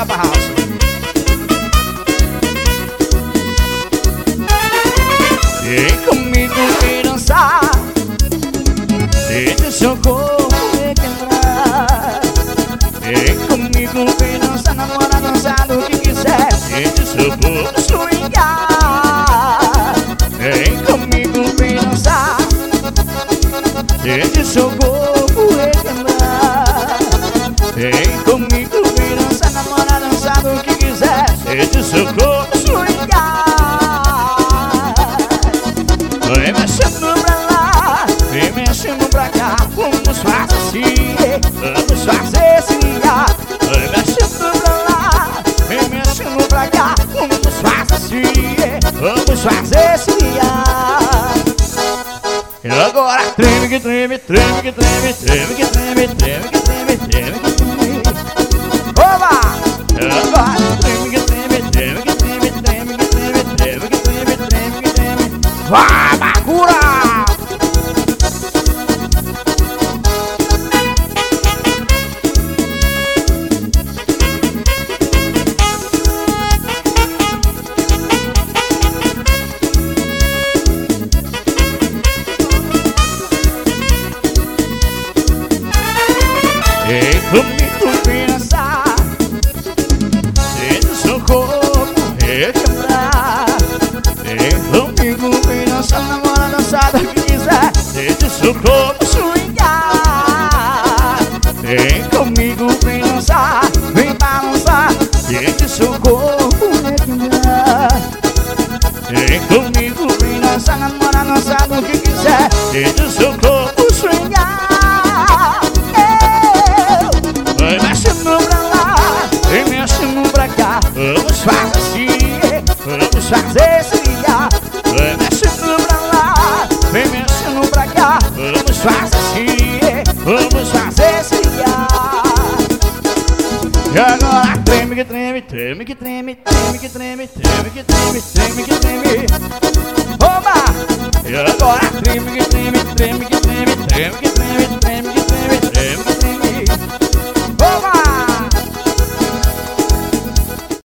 Japa House. Vem comigo e dançar, deixa o seu corpo requebrar. Vem comigo e dançar, namora, dançar do que quiser, deixa o seu corpo swingar. Vem comigo e dançar, deixa o seu corpo requebrar. Vem comigo e dançar, namora, dançar do que quiser, deixa o seu corpo swingar. Vem mexendo pra lá, vem mexendo pra cá, vamos fazer assim, vamos fazer swingar. Vem mexendo pra lá, vem mexendo pra cá, vamos fazer assim, vamos fazer swingar. E agora treme que treme, treme que treme, treme que treme, treme que treme, treme que treme. Oba! E agora treme que treme, treme que treme, treme que treme, treme que treme, treme que treme. Vai, Bakura! Vem comigo dançar, deixa o seu corpo requebrar. Vem comigo dançar, namora, dançar do que quiser, deixa o seu corpo swingar. Vem comigo dançar, vem balançar, deixa o seu corpo requebrar. Vem comigo dançar, namora, dançar do que quiser, deixa o seu corpo swingar. Vem mexendo pra lá, vem mexendo pra cá, vamos fazer assim, vamos fazer swingar. Vem mexendo pra lá, vem mexendo pra cá, vamos fazer assim, vamos fazer swingar. E agora treme que treme, treme que treme, treme que treme, treme que treme, treme que treme. Oba! E agora treme que treme, treme que treme, treme que treme.